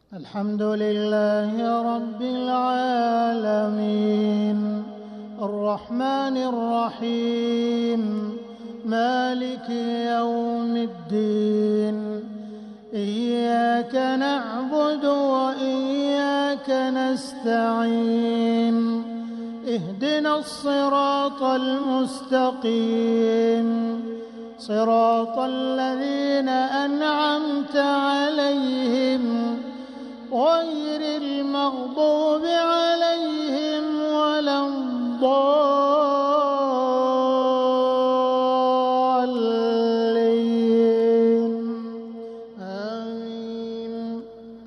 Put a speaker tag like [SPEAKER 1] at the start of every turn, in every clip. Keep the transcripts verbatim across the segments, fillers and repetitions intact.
[SPEAKER 1] الحمد لله رب العالمين الرحمن الرحيم مالك يوم الدين إياك نعبد وإياك نستعين اهدنا الصراط المستقيم صراط الذين أنعمت عليهم غير المغضوب عليهم ولا الضالين آمين.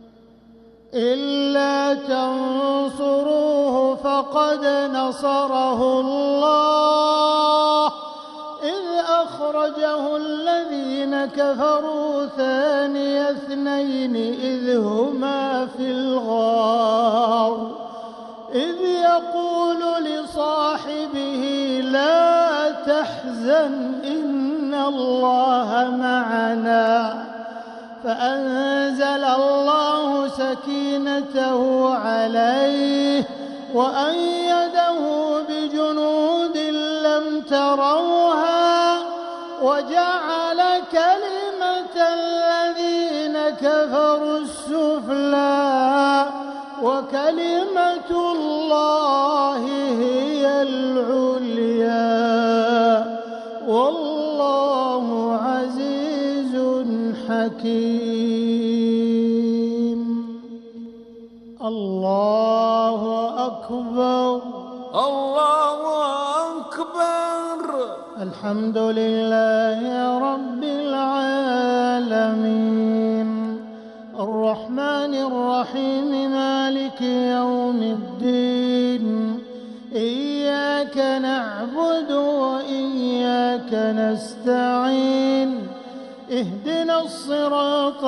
[SPEAKER 1] إلا تنصروه فقد نصره الله إذ أخرجه الذين كفروا ثاني اثنين إذ هما في الغار إذ يقول لصاحبه لا تحزن إن الله معنا فأنزل الله سكينته عليه وأيده بجنود لم تروها وجعل كلمة الذين كفروا السفلى وكلمة الله هي العليا والله عزيز حكيم. الله أكبر
[SPEAKER 2] الله أكبر.
[SPEAKER 1] الحمد لله رب العالمين الرحمن الرحيم مالك يوم الدين إياك نعبد وإياك نستعين اهدنا الصراط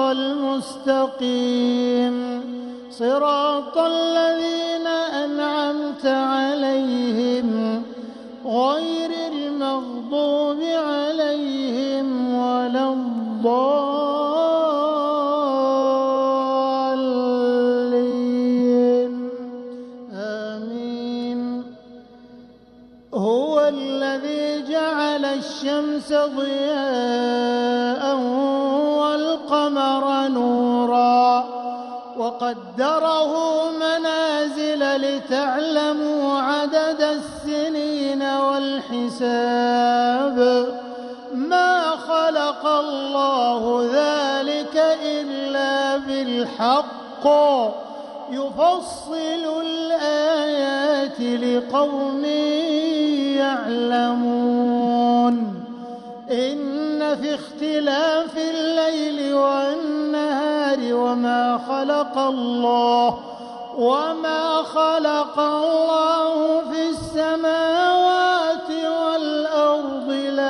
[SPEAKER 1] المستقيم صراط الذين أنعمت عليهم غير المغضوب عليهم ولا الضالين آمين. هو الذي جعل الشمس ضياء والقمر نورا وقدره منازل لتعلموا عدد السنين والحساب ما خلق الله ذلك إلا بالحق يفصل الآيات لقوم يعلمون. إن في اختلاف الليل والنهار وما خلق الله وما خلق الله في السماوات والأرض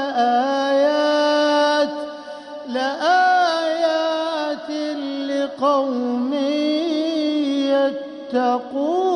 [SPEAKER 1] لآيات لآيات لقوم يتقون.